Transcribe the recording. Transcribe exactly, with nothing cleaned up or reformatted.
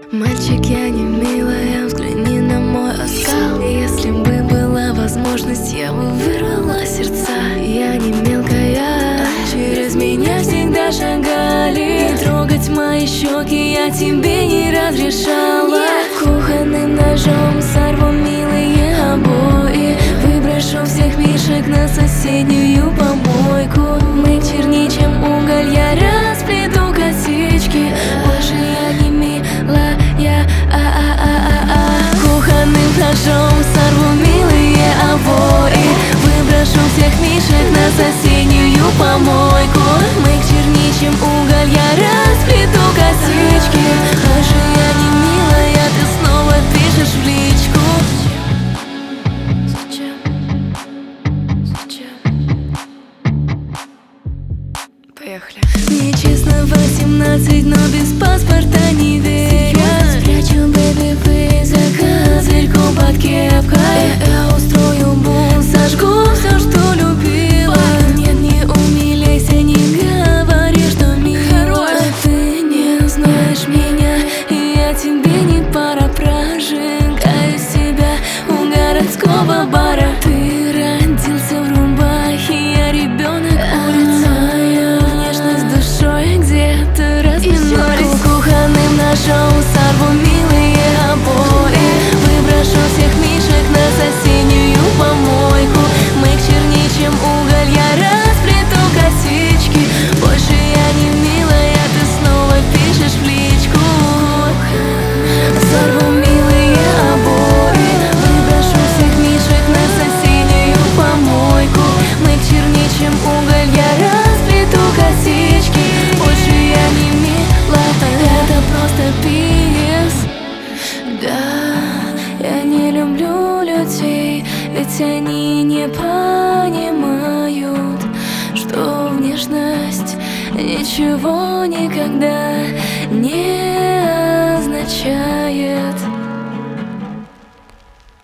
Мальчик, я не милая, взгляни на мой оскал. Если бы была возможность, я бы вырвала сердца. Я не мелкая, через меня всегда шагали. И трогать мои щеки я тебе не разрешала. Кухонным ножом сорву милые обои, выброшу всех мишек на соседнюю помойку. Мы чернее, чем уголь, я расплету косички. Больше я не милая, а-а-а-а-а. Кухонным ножом сорву милые обои, выброшу всех мишек на соседнюю помойку. Мы чернее, чем уголь, я расплету косички. Больше я не милая, ты снова пишешь в личку. Поехали. Мне честно восемнадцать, но без паспорта не верю. Спрячу бэби фейс за козырьку под кепкой. Я устрою бум, сожгу все, что любила. Нет, не умиляйся, не говори, что мило. Ты не знаешь меня, и я тебе не пара. Прожигаю себя у городского бара. Ты родился в рубахе, я ребенок улицы. Где-то разминулись. Кухонным ножом сорву милые обои, выброшу всех мишек на соседнюю помойку. Мы чернее, чем уголь, я расплету косички. Больше я не милая, ты снова пишешь в личку. Сорву милые обои, выброшу всех мишек на соседнюю помойку. Мы чернее, чем уголь, я расплету косички. Это просто пи эс. Да, я не люблю людей, ведь они не понимают, что внешность ничего никогда